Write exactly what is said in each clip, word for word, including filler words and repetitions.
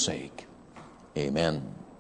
sake. Amen.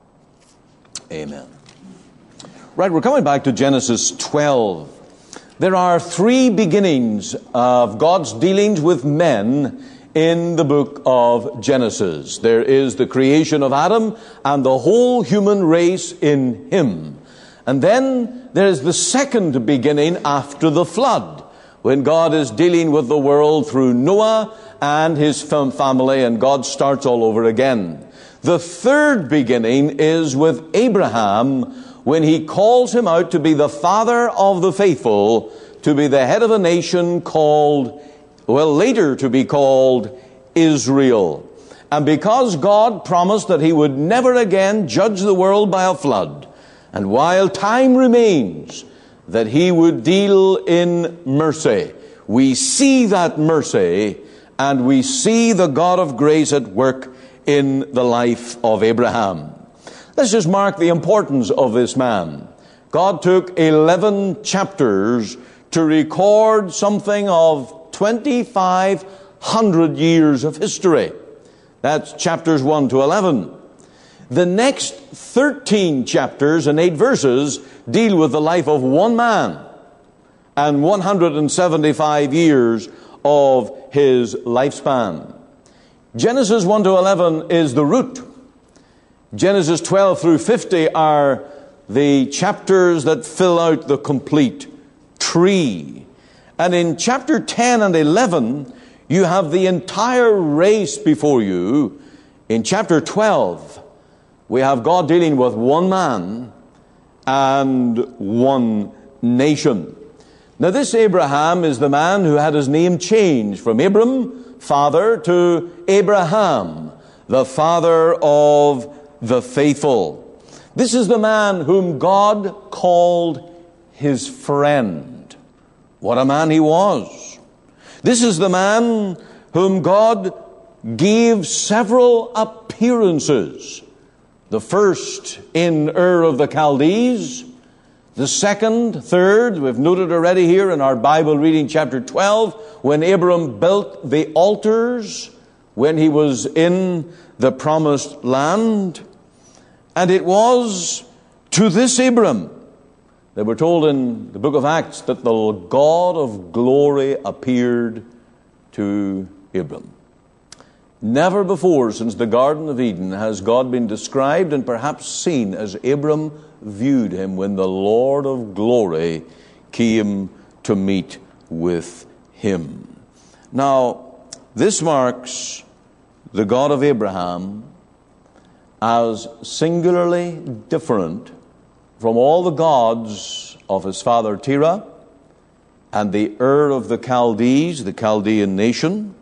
Amen. Right, we're coming back to Genesis twelve. There are three beginnings of God's dealings with men in the book of Genesis. There is the creation of Adam and the whole human race in him. And then there is the second beginning after the flood, when God is dealing with the world through Noah and his family, and God starts all over again. The third beginning is with Abraham, when he calls him out to be the father of the faithful, to be the head of a nation called, well, later to be called Israel. And because God promised that he would never again judge the world by a flood, and while time remains, that he would deal in mercy, we see that mercy, and we see the God of grace at work in the life of Abraham. Let's just mark the importance of this man. God took eleven chapters to record something of twenty-five hundred years of history. That's chapters one to eleven. The next thirteen chapters and eight verses deal with the life of one man and one hundred seventy-five years of his lifespan. Genesis one to eleven is the root. Genesis twelve through fifty are the chapters that fill out the complete tree. And in chapter ten and eleven, you have the entire race before you. In chapter twelve, we have God dealing with one man and one nation. Now, this Abraham is the man who had his name changed from Abram, father, to Abraham, the father of the faithful. This is the man whom God called his friend. What a man he was. This is the man whom God gave several appearances. The first in Ur of the Chaldees, the second, third, we've noted already here in our Bible reading chapter twelve, when Abram built the altars when he was in the promised land. And it was to this Abram that we're told in the book of Acts that the God of glory appeared to Abram. Never before since the Garden of Eden has God been described and perhaps seen as Abram viewed him when the Lord of glory came to meet with him. Now, this marks the God of Abraham as singularly different from all the gods of his father Terah and the Ur of the Chaldees, the Chaldean nation.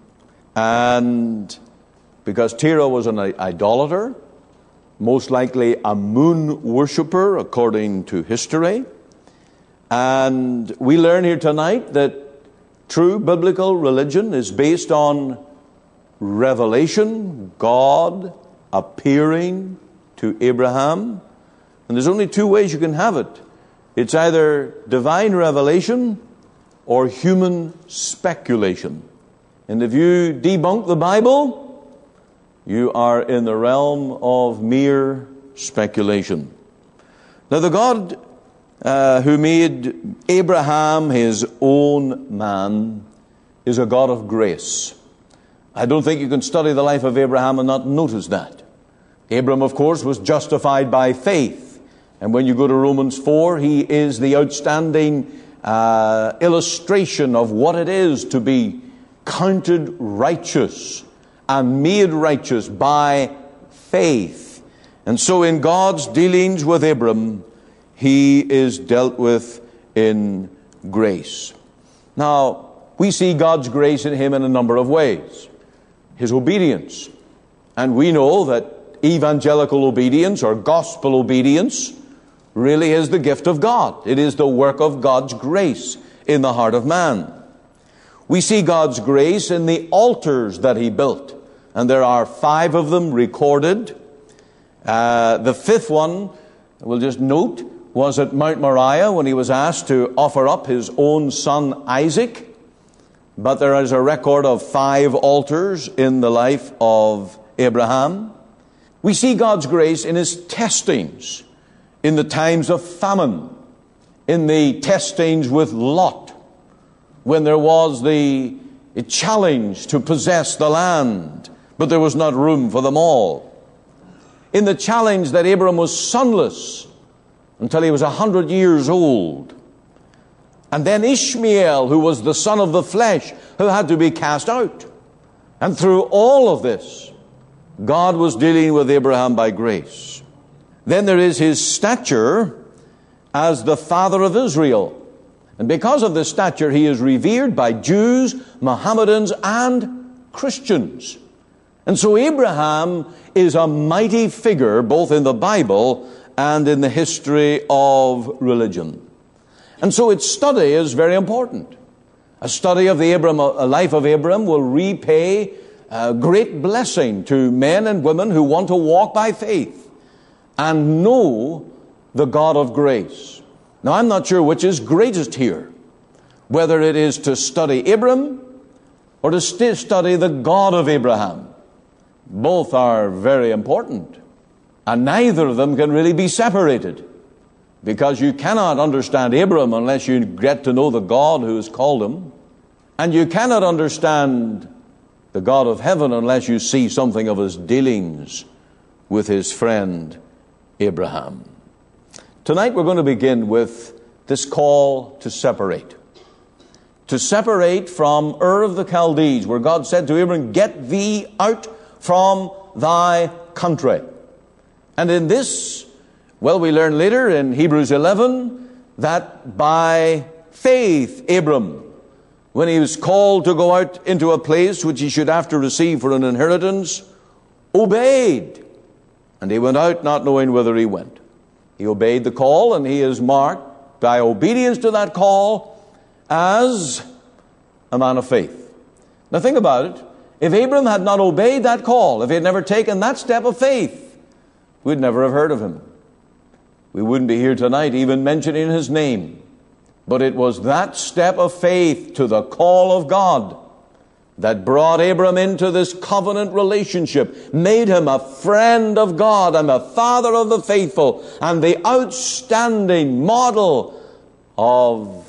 And because Terah was an idolater, most likely a moon worshipper according to history. And we learn here tonight that true biblical religion is based on revelation, God appearing to Abraham. And there's only two ways you can have it. It's either divine revelation or human speculation. And if you debunk the Bible, you are in the realm of mere speculation. Now, the God uh, who made Abraham his own man is a God of grace. I don't think you can study the life of Abraham and not notice that. Abram, of course, was justified by faith. And when you go to Romans four, he is the outstanding uh, illustration of what it is to be counted righteous and made righteous by faith. And so in God's dealings with Abram, he is dealt with in grace. Now, we see God's grace in him in a number of ways. His obedience. And we know that evangelical obedience or gospel obedience really is the gift of God. It is the work of God's grace in the heart of man. We see God's grace in the altars that he built. And there are five of them recorded. Uh, the fifth one, we'll just note, was at Mount Moriah when he was asked to offer up his own son Isaac. But there is a record of five altars in the life of Abraham. We see God's grace in His testings, in the times of famine, in the testings with Lot, when there was the challenge to possess the land, but there was not room for them all. In the challenge that Abram was sonless until he was a hundred years old. And then Ishmael, who was the son of the flesh, who had to be cast out. And through all of this, God was dealing with Abraham by grace. Then there is his stature as the father of Israel. And because of this stature, he is revered by Jews, Mohammedans, and Christians. And so Abraham is a mighty figure both in the Bible and in the history of religion. And so its study is very important. A study of the Abram, a life of Abram will repay a great blessing to men and women who want to walk by faith and know the God of grace. Now, I'm not sure which is greatest here, whether it is to study Abram or to st- study the God of Abraham. Both are very important, and neither of them can really be separated, because you cannot understand Abram unless you get to know the God who has called him, and you cannot understand the God of heaven unless you see something of his dealings with his friend Abraham. Tonight we're going to begin with this call to separate. To separate from Ur of the Chaldees, where God said to Abraham, "Get thee out from thy country." And in this, well, we learn later in Hebrews eleven that by faith Abram, when he was called to go out into a place which he should after receive for an inheritance, obeyed. And he went out not knowing whither he went. He obeyed the call, and he is marked by obedience to that call as a man of faith. Now think about it. If Abram had not obeyed that call, if he had never taken that step of faith, we'd never have heard of him. We wouldn't be here tonight even mentioning his name. But it was that step of faith to the call of God that brought Abram into this covenant relationship, made him a friend of God and a father of the faithful, and the outstanding model of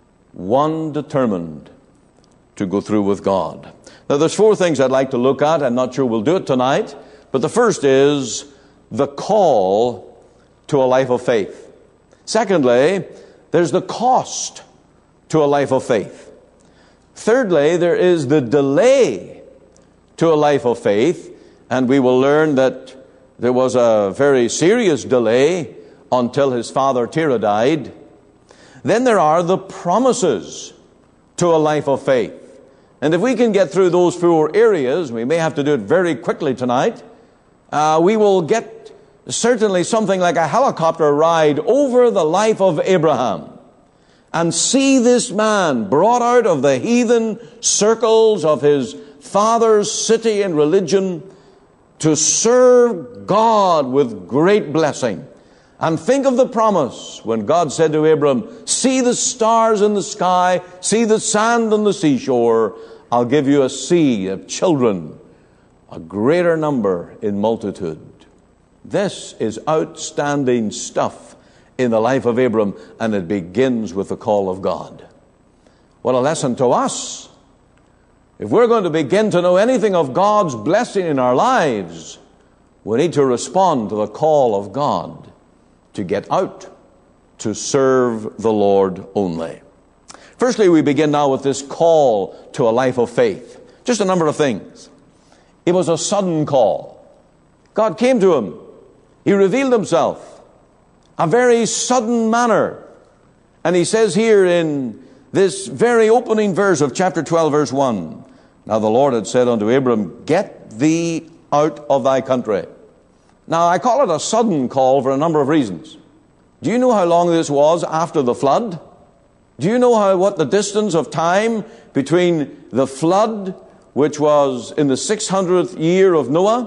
one determined to go through with God. Now, there's four things I'd like to look at. I'm not sure we'll do it tonight, but the first is the call to a life of faith. Secondly, there's the cost to a life of faith. Thirdly, there is the delay to a life of faith, and we will learn that there was a very serious delay until his father Terah died. Then there are the promises to a life of faith. And if we can get through those four areas, we may have to do it very quickly tonight, uh, we will get certainly something like a helicopter ride over the life of Abraham and see this man brought out of the heathen circles of his father's city and religion to serve God with great blessing. And think of the promise when God said to Abram, "See the stars in the sky, see the sand on the seashore. I'll give you a sea of children, a greater number in multitude." This is outstanding stuff in the life of Abram, and it begins with the call of God. What a lesson to us. If we're going to begin to know anything of God's blessing in our lives, we need to respond to the call of God to get out, to serve the Lord only. Firstly, we begin now with this call to a life of faith. Just a number of things. It was a sudden call. God came to him. He revealed himself. A very sudden manner. And he says here in this very opening verse of chapter twelve, verse one, "Now the Lord had said unto Abram, Get thee out of thy country." Now I call it a sudden call for a number of reasons. Do you know how long this was after the flood? Do you know how what the distance of time between the flood, which was in the six hundredth year of Noah,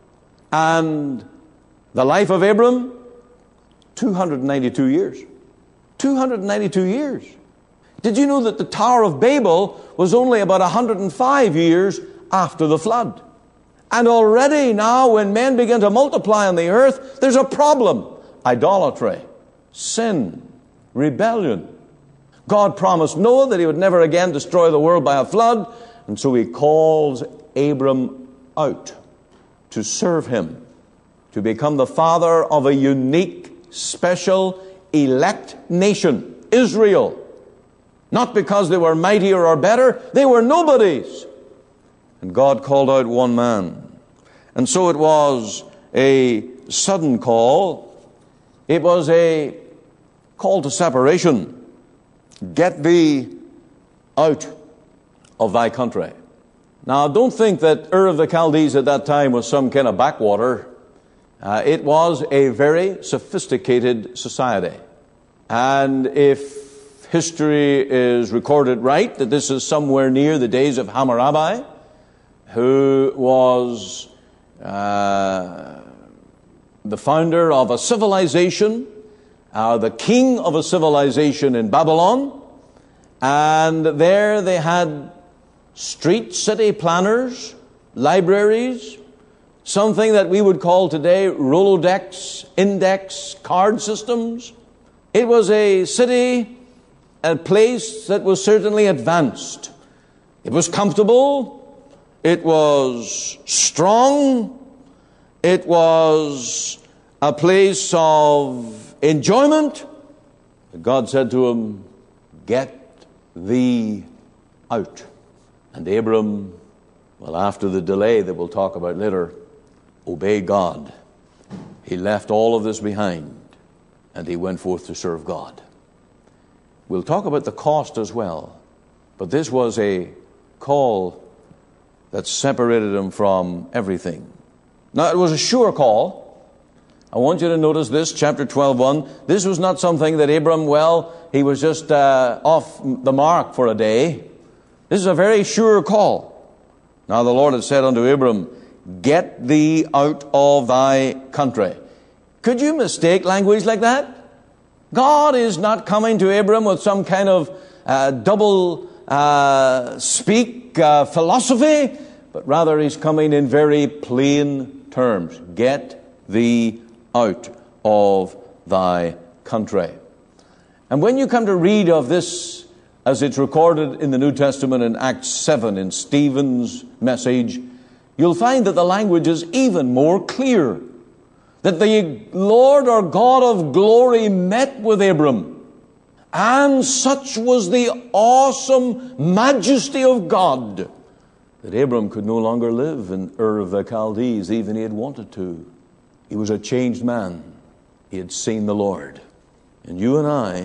and the life of Abram? two hundred ninety-two years. two hundred ninety-two years. Did you know that the Tower of Babel was only about one hundred five years after the flood? And already now, when men begin to multiply on the earth, there's a problem. Idolatry, sin, rebellion. God promised Noah that he would never again destroy the world by a flood, and so he calls Abram out to serve him, to become the father of a unique, special, elect nation, Israel. Not because they were mightier or better, they were nobodies. And God called out one man. And so it was a sudden call. It was a call to separation. Get thee out of thy country. Now, don't think that Ur of the Chaldees at that time was some kind of backwater. Uh, it was a very sophisticated society. And if history is recorded right, that this is somewhere near the days of Hammurabi, who was uh, the founder of a civilization, uh, the king of a civilization in Babylon, and there they had street city planners, libraries, something that we would call today Rolodex, index, card systems. It was a city, a place that was certainly advanced. It was comfortable. It was strong. It was a place of enjoyment. God said to him, get thee out. And Abram, well, after the delay that we'll talk about later, obeyed God. He left all of this behind, and he went forth to serve God. We'll talk about the cost as well, but this was a call that separated him from everything. Now, it was a sure call. I want you to notice this, chapter twelve, one. This was not something that Abram, well, he was just uh, off the mark for a day. This is a very sure call. Now the Lord had said unto Abram, get thee out of thy country. Could you mistake language like that? God is not coming to Abram with some kind of uh, double uh, speak uh, philosophy, but rather he's coming in very plain terms. Get thee out of thy country. And when you come to read of this, as it's recorded in the New Testament in Acts seven, in Stephen's message, you'll find that the language is even more clear. That the Lord or God of glory met with Abram. And such was the awesome majesty of God that Abram could no longer live in Ur of the Chaldees, even he had wanted to. He was a changed man. He had seen the Lord. And you and I,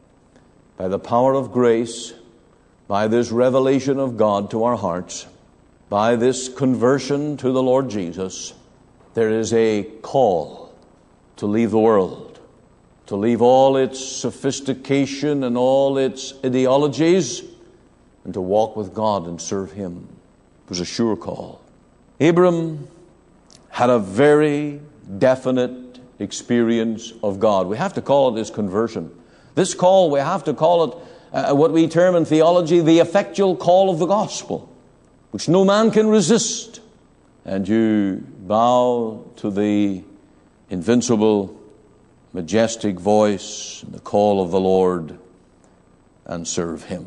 by the power of grace, by this revelation of God to our hearts, by this conversion to the Lord Jesus, there is a call to leave the world, to leave all its sophistication and all its ideologies, and to walk with God and serve Him. It was a sure call. Abram had a very definite experience of God. We have to call it his conversion. This call, we have to call it uh, what we term in theology the effectual call of the gospel, which no man can resist. And you bow to the invincible, majestic voice and the call of the Lord and serve Him.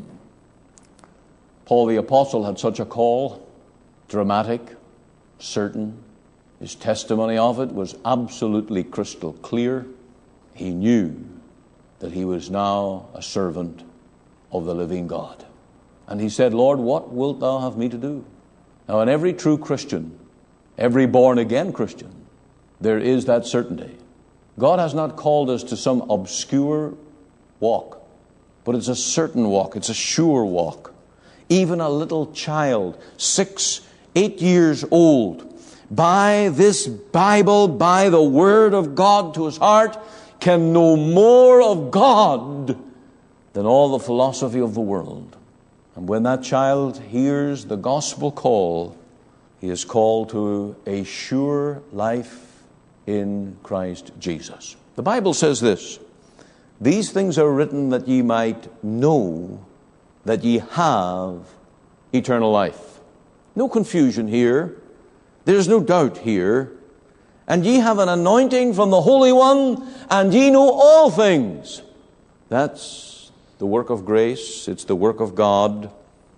Paul the Apostle had such a call, dramatic, certain. His testimony of it was absolutely crystal clear. He knew that he was now a servant of the living God. And he said, Lord, what wilt thou have me to do? Now, in every true Christian, every born-again Christian, there is that certainty. God has not called us to some obscure walk, but it's a certain walk. It's a sure walk. Even a little child, six, eight years old, by this Bible, by the Word of God to his heart, can know more of God than all the philosophy of the world. And when that child hears the gospel call, he is called to a sure life in Christ Jesus. The Bible says this, these things are written that ye might know that ye have eternal life. No confusion here. There's no doubt here. And ye have an anointing from the Holy One, and ye know all things. That's the work of grace. It's the work of God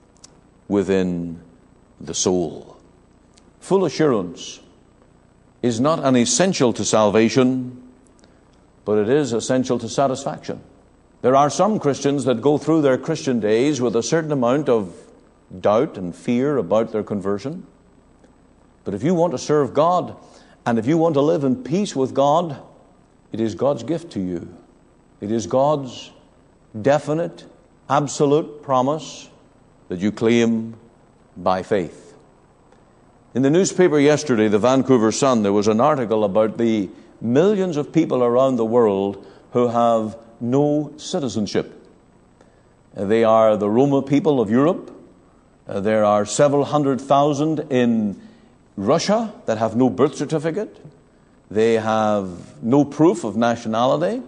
within the soul. Full assurance is not an essential to salvation, but it is essential to satisfaction. There are some Christians that go through their Christian days with a certain amount of doubt and fear about their conversion. But if you want to serve God, and if you want to live in peace with God, it is God's gift to you. It is God's definite, absolute promise that you claim by faith. In the newspaper yesterday, the Vancouver Sun, there was an article about the millions of people around the world who have no citizenship. They are the Roma people of Europe. Uh, there are several hundred thousand in Russia that have no birth certificate. They have no proof of nationality.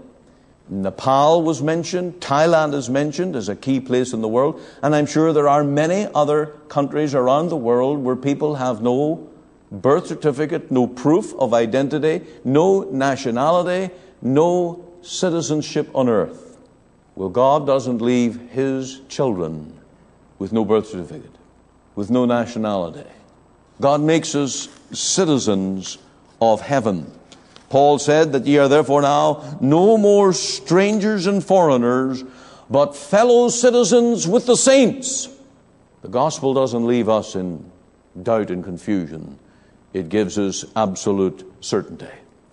Nepal was mentioned. Thailand is mentioned as a key place in the world. And I'm sure there are many other countries around the world where people have no birth certificate, no proof of identity, no nationality, no citizenship on earth. Well, God doesn't leave His children with no birth certificate, with no nationality. God makes us citizens of heaven. Paul said that ye are therefore now no more strangers and foreigners, but fellow citizens with the saints. The gospel doesn't leave us in doubt and confusion. It gives us absolute certainty.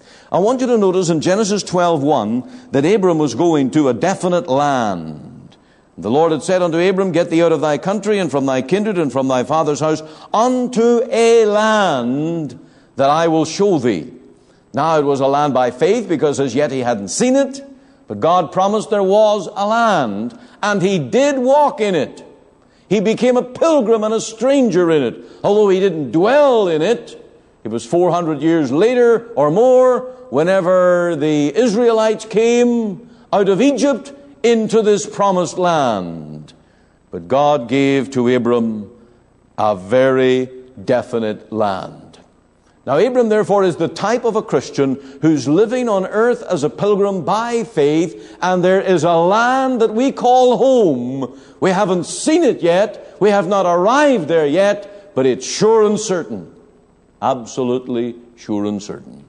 I want you to notice in Genesis twelve one that Abram was going to a definite land. The Lord had said unto Abram, get thee out of thy country and from thy kindred and from thy father's house unto a land that I will show thee. Now it was a land by faith because as yet he hadn't seen it, but God promised there was a land, and he did walk in it. He became a pilgrim and a stranger in it. Although he didn't dwell in it, it was four hundred years later or more whenever the Israelites came out of Egypt into this promised land. But God gave to Abram a very definite land. Now Abram therefore is the type of a Christian who's living on earth as a pilgrim by faith, and there is a land that we call home. We haven't seen it yet, we have not arrived there yet, but it's sure and certain. Absolutely sure and certain.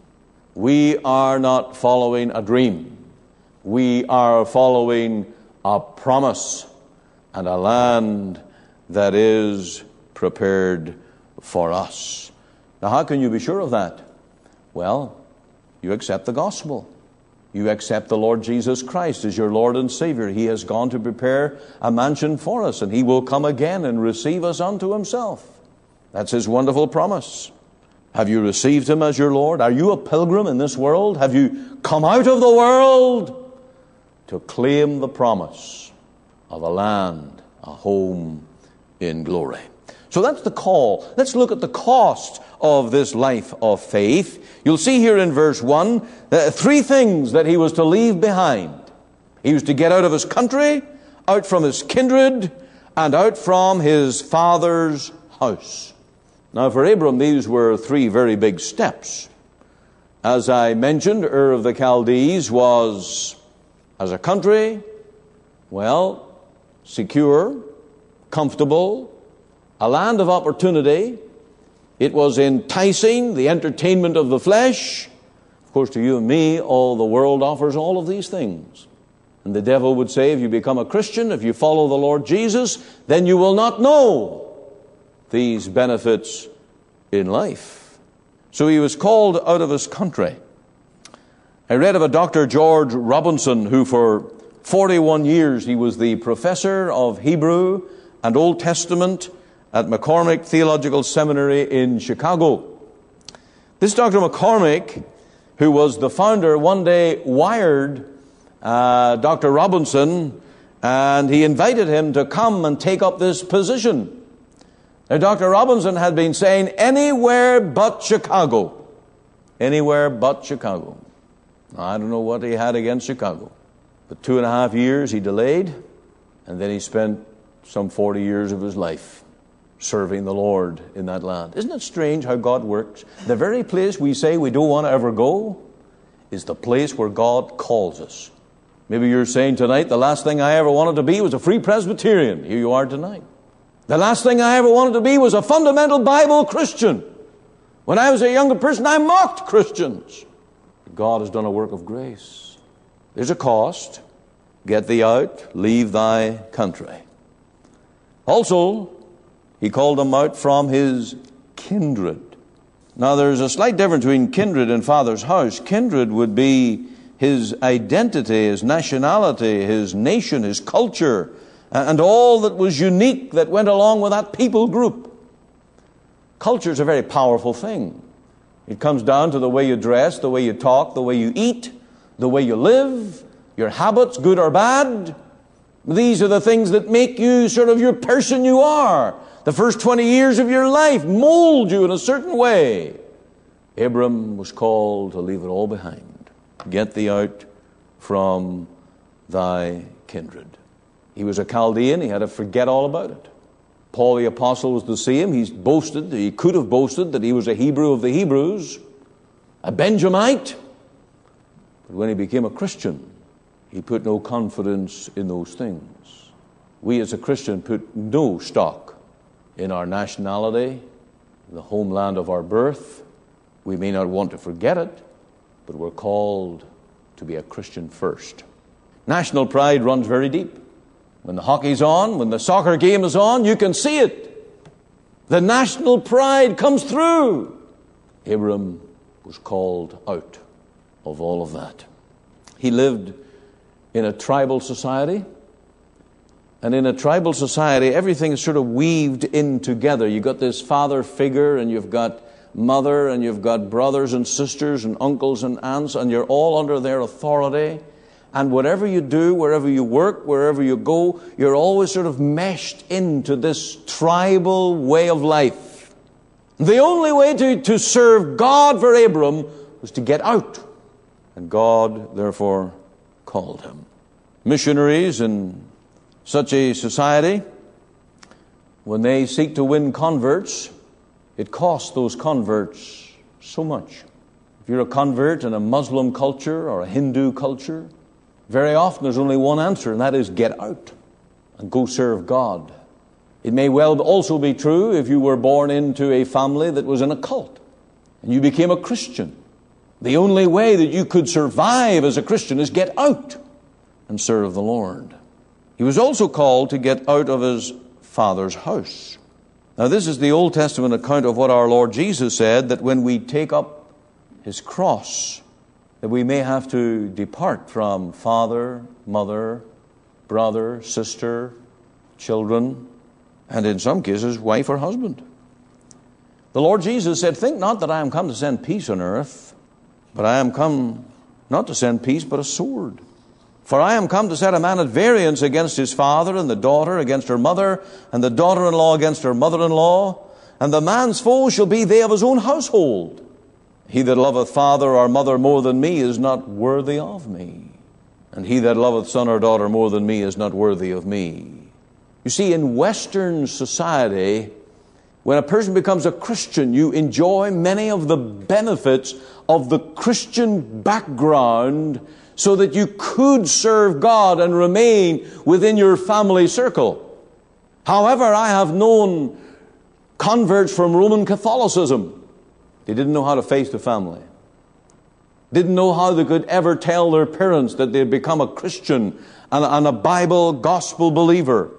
We are not following a dream. We are following a promise and a land that is prepared for us. Now, how can you be sure of that? Well, you accept the gospel. You accept the Lord Jesus Christ as your Lord and Savior. He has gone to prepare a mansion for us, and He will come again and receive us unto Himself. That's His wonderful promise. Have you received Him as your Lord? Are you a pilgrim in this world? Have you come out of the world to claim the promise of a land, a home in glory? So that's the call. Let's look at the cost of this life of faith. You'll see here in verse one, uh, three things that he was to leave behind. He was to get out of his country, out from his kindred, and out from his father's house. Now for Abram, these were three very big steps. As I mentioned, Ur of the Chaldees was, as a country, well, secure, comfortable, a land of opportunity. It was enticing, the entertainment of the flesh. Of course, to you and me, all the world offers all of these things. And the devil would say, if you become a Christian, if you follow the Lord Jesus, then you will not know these benefits in life. So he was called out of his country. I read of a Doctor George Robinson, who for forty-one years, he was the professor of Hebrew and Old Testament at McCormick Theological Seminary in Chicago. This Doctor McCormick, who was the founder, one day wired uh, Doctor Robinson, and he invited him to come and take up this position. Now, Doctor Robinson had been saying, anywhere but Chicago. Anywhere but Chicago. Now, I don't know what he had against Chicago, but two and a half years he delayed, and then he spent some forty years of his life serving the Lord in that land. Isn't it strange how God works? The very place we say we don't want to ever go is the place where God calls us. Maybe you're saying tonight, the last thing I ever wanted to be was a Free Presbyterian. Here you are tonight. The last thing I ever wanted to be was a fundamental Bible Christian. When I was a younger person, I mocked Christians. God has done a work of grace. There's a cost. Get thee out, leave thy country. Also, he called them out from his kindred. Now, there's a slight difference between kindred and father's house. Kindred would be his identity, his nationality, his nation, his culture, and all that was unique that went along with that people group. Culture is a very powerful thing. It comes down to the way you dress, the way you talk, the way you eat, the way you live, your habits, good or bad. These are the things that make you sort of your person you are. The first twenty years of your life mold you in a certain way. Abram was called to leave it all behind. Get thee out from thy kindred. He was a Chaldean. He had to forget all about it. Paul the Apostle was the same. He's boasted, he could have boasted that he was a Hebrew of the Hebrews, a Benjamite. But when he became a Christian, he put no confidence in those things. We as a Christian put no stock in our nationality, the homeland of our birth. We may not want to forget it, but we're called to be a Christian first. National pride runs very deep. When the hockey's on, when the soccer game is on, you can see it. The national pride comes through. Abram was called out of all of that. He lived in a tribal society. And in a tribal society, everything is sort of weaved in together. You've got this father figure, and you've got mother, and you've got brothers and sisters and uncles and aunts, and you're all under their authority. And whatever you do, wherever you work, wherever you go, you're always sort of meshed into this tribal way of life. The only way to, to serve God for Abram was to get out. And God, therefore, called him. Missionaries in such a society, when they seek to win converts, it costs those converts so much. If you're a convert in a Muslim culture or a Hindu culture, very often there's only one answer, and that is get out and go serve God. It may well also be true if you were born into a family that was in a cult and you became a Christian. The only way that you could survive as a Christian is get out and serve the Lord. He was also called to get out of his father's house. Now, this is the Old Testament account of what our Lord Jesus said, that when we take up his cross, that we may have to depart from father, mother, brother, sister, children, and in some cases, wife or husband. The Lord Jesus said, "Think not that I am come to send peace on earth, but I am come not to send peace, but a sword. For I am come to set a man at variance against his father, and the daughter against her mother, and the daughter-in-law against her mother-in-law, and the man's foes shall be they of his own household. He that loveth father or mother more than me is not worthy of me. And he that loveth son or daughter more than me is not worthy of me." You see, in Western society, when a person becomes a Christian, you enjoy many of the benefits of the Christian background so that you could serve God and remain within your family circle. However, I have known converts from Roman Catholicism. They didn't know how to face the family. Didn't know how they could ever tell their parents that they'd become a Christian and, and a Bible gospel believer.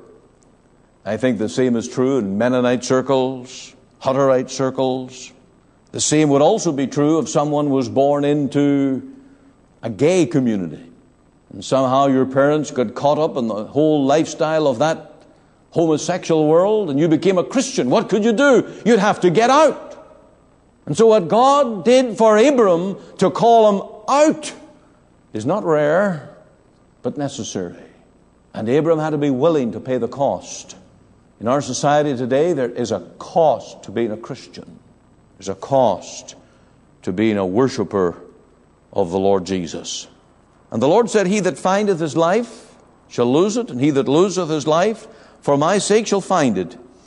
I think the same is true in Mennonite circles, Hutterite circles. The same would also be true if someone was born into a gay community. And somehow your parents got caught up in the whole lifestyle of that homosexual world and you became a Christian. What could you do? You'd have to get out. And so what God did for Abram to call him out is not rare, but necessary. And Abram had to be willing to pay the cost. In our society today, there is a cost to being a Christian. There's a cost to being a worshiper of the Lord Jesus. And the Lord said, "He that findeth his life shall lose it, and he that loseth his life for my sake shall find it.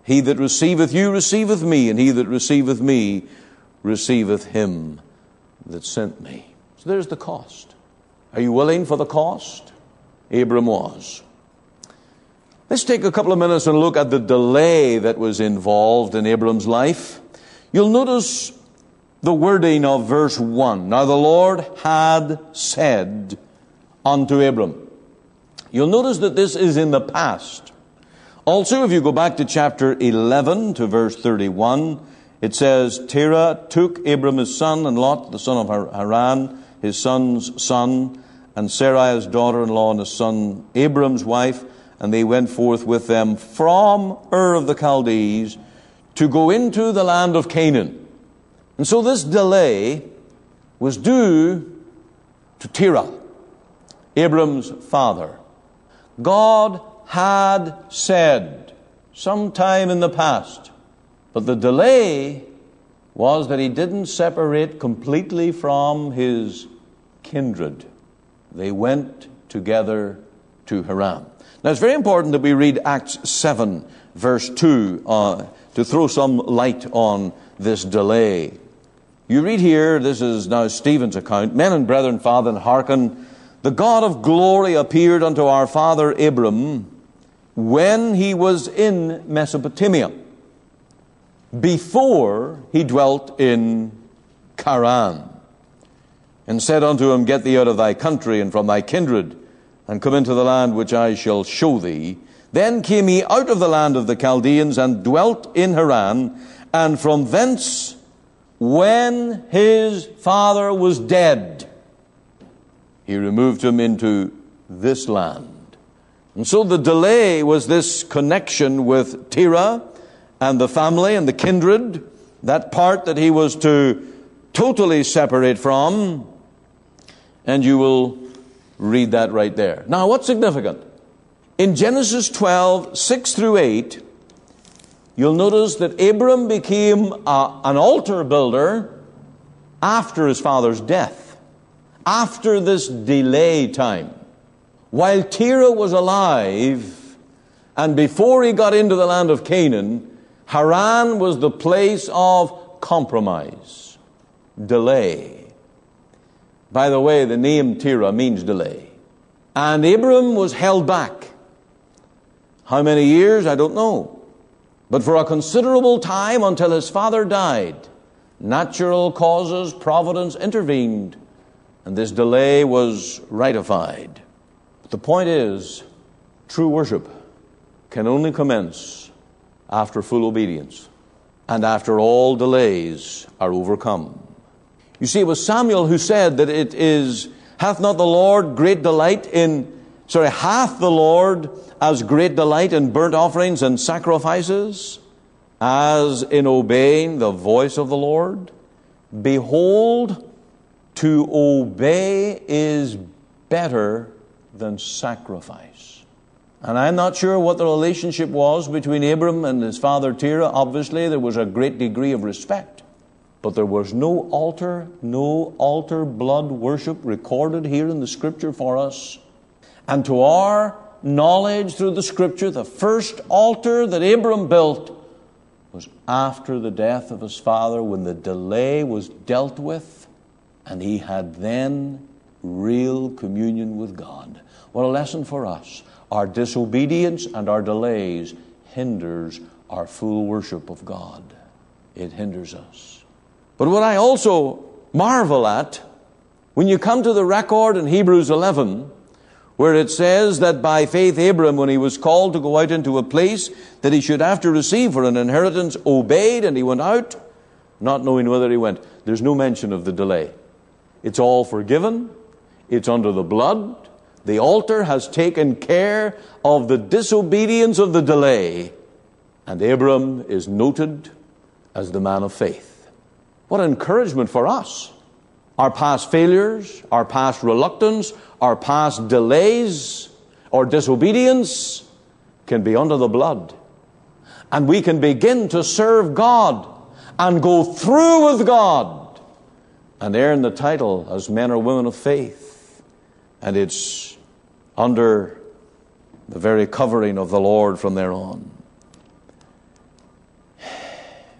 He that receiveth you receiveth me, and he that receiveth me receiveth him that sent me. So there's the cost. Are you willing for the cost? Abram was. Let's take a couple of minutes and look at the delay that was involved in Abram's life. You'll notice the wording of verse one. Now the Lord had said unto Abram. You'll notice that this is in the past. Also, if you go back to chapter eleven to verse thirty-one, it says, Terah took Abram his son, and Lot, the son of Haran, his son's son, and Sarai his daughter-in-law, and his son Abram's wife, and they went forth with them from Ur of the Chaldees to go into the land of Canaan. And so this delay was due to Terah, Abram's father. God had said sometime in the past, but the delay was that he didn't separate completely from his kindred. They went together to Haran. Now it's very important that we read Acts seven, verse two, uh, to throw some light on this delay. You read here, this is now Stephen's account, Men and brethren, father, and hearken, the God of glory appeared unto our father Abram when he was in Mesopotamia, before he dwelt in Charan, and said unto him, Get thee out of thy country and from thy kindred, and come into the land which I shall show thee. Then came he out of the land of the Chaldeans, and dwelt in Haran, and from thence, when his father was dead, he removed him into this land. And so the delay was this connection with Terah and the family and the kindred, that part that he was to totally separate from. And you will read that right there. Now, what's significant? In Genesis twelve, six through eight, you'll notice that Abram became a, an altar builder after his father's death, after this delay time. While Terah was alive, and before he got into the land of Canaan, Haran was the place of compromise, delay. By the way, the name Terah means delay. And Abram was held back. How many years? I don't know. But for a considerable time until his father died, natural causes, providence intervened, and this delay was ratified. But the point is, true worship can only commence after full obedience and after all delays are overcome. You see, it was Samuel who said that it is, hath not the Lord great delight in, sorry, hath the Lord as great delight in burnt offerings and sacrifices as in obeying the voice of the Lord? Behold, to obey is better than sacrifice. And I'm not sure what the relationship was between Abram and his father Terah. Obviously, there was a great degree of respect. But there was no altar, no altar blood worship recorded here in the Scripture for us. And to our knowledge through the Scripture, the first altar that Abram built was after the death of his father, when the delay was dealt with, and he had then real communion with God. What a lesson for us. Our disobedience and our delays hinders our full worship of God. It hinders us. But what I also marvel at, when you come to the record in Hebrews eleven, where it says that by faith Abram, when he was called to go out into a place that he should after receive for an inheritance, obeyed, and he went out, not knowing whither he went. There's no mention of the delay. It's all forgiven. It's under the blood. The altar has taken care of the disobedience of the delay. And Abram is noted as the man of faith. What encouragement for us. Our past failures, our past reluctance, our past delays or disobedience can be under the blood. And we can begin to serve God and go through with God and earn the title as men or women of faith. And it's under the very covering of the Lord from there on.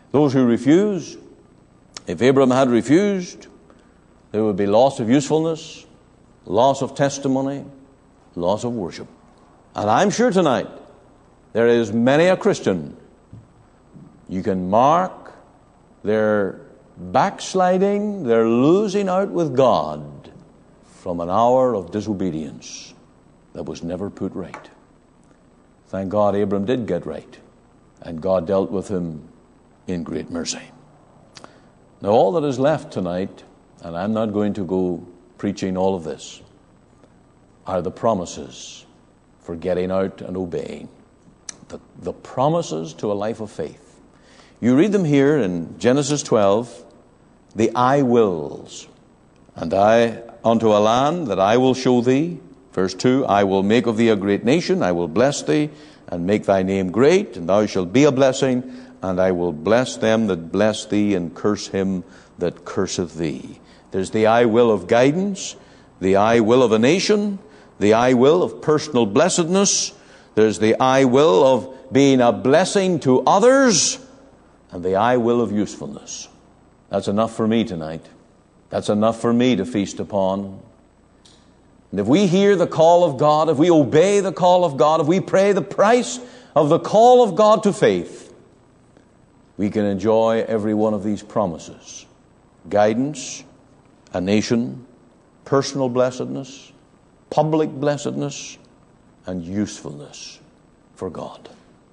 Those who refuse, if Abram had refused, there would be loss of usefulness, loss of testimony, loss of worship. And I'm sure tonight there is many a Christian you can mark their backsliding, their losing out with God from an hour of disobedience that was never put right. Thank God Abram did get right, and God dealt with him in great mercy. Now all that is left tonight, and I'm not going to go preaching all of this, are the promises for getting out and obeying. The, the promises to a life of faith. You read them here in Genesis twelve, the I wills. And I, unto a land that I will show thee. Verse two, I will make of thee a great nation, I will bless thee, and make thy name great, and thou shalt be a blessing, and I will bless them that bless thee, and curse him that curseth thee. There's the I will of guidance, the I will of a nation, the I will of personal blessedness, there's the I will of being a blessing to others, and the I will of usefulness. That's enough for me tonight. That's enough for me to feast upon. And if we hear the call of God, if we obey the call of God, if we pay the price of the call of God to faith, we can enjoy every one of these promises. Guidance, a nation, personal blessedness, public blessedness, and usefulness for God.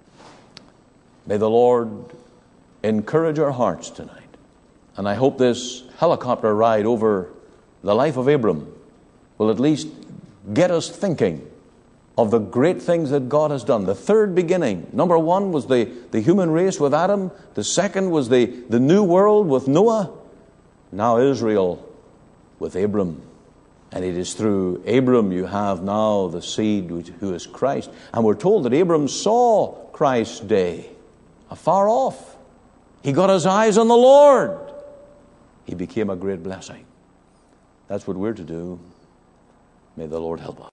May the Lord encourage our hearts tonight. And I hope this helicopter ride over the life of Abram will at least get us thinking of the great things that God has done. The third beginning. Number one was the, the human race with Adam. The second was the, the new world with Noah. Now Israel with Abram. And it is through Abram you have now the seed who is Christ. And we're told that Abram saw Christ's day afar off. He got his eyes on the Lord. He became a great blessing. That's what we're to do. May the Lord help us.